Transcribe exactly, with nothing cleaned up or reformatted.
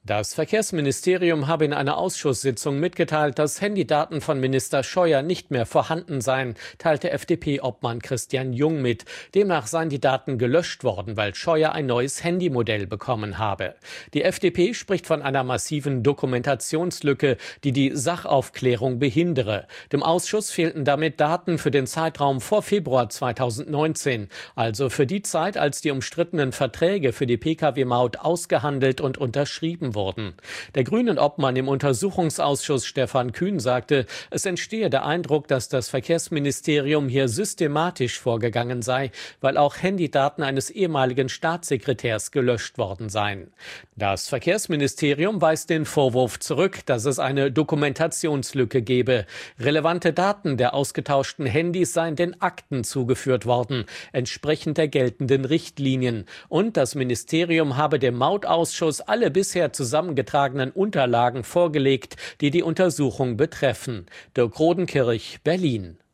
Das Verkehrsministerium habe in einer Ausschusssitzung mitgeteilt, dass Handydaten von Minister Scheuer nicht mehr vorhanden seien, teilte F D P-Obmann Christian Jung mit. Demnach seien die Daten gelöscht worden, weil Scheuer ein neues Handymodell bekommen habe. Die F D P spricht von einer massiven Dokumentationslücke, die die Sachaufklärung behindere. Dem Ausschuss fehlten damit Daten für den Zeitraum vor Februar zweitausendneunzehn, also für die Zeit, als die umstrittenen Verträge für die Pkw-Maut ausgehandelt und unterschrieben wurden. Der Grünen-Obmann im Untersuchungsausschuss Stefan Kühn sagte, es entstehe der Eindruck, dass das Verkehrsministerium hier systematisch vorgegangen sei, weil auch Handydaten eines ehemaligen Staatssekretärs gelöscht worden seien. Das Verkehrsministerium weist den Vorwurf zurück, dass es eine Dokumentationslücke gebe. Relevante Daten der ausgetauschten Handys seien den Akten zugeführt worden, entsprechend der geltenden Richtlinien. Und das Ministerium habe dem Mautausschuss alle bisher zusammengetragenen Unterlagen vorgelegt, die die Untersuchung betreffen. Dirk Rodenkirch, Berlin.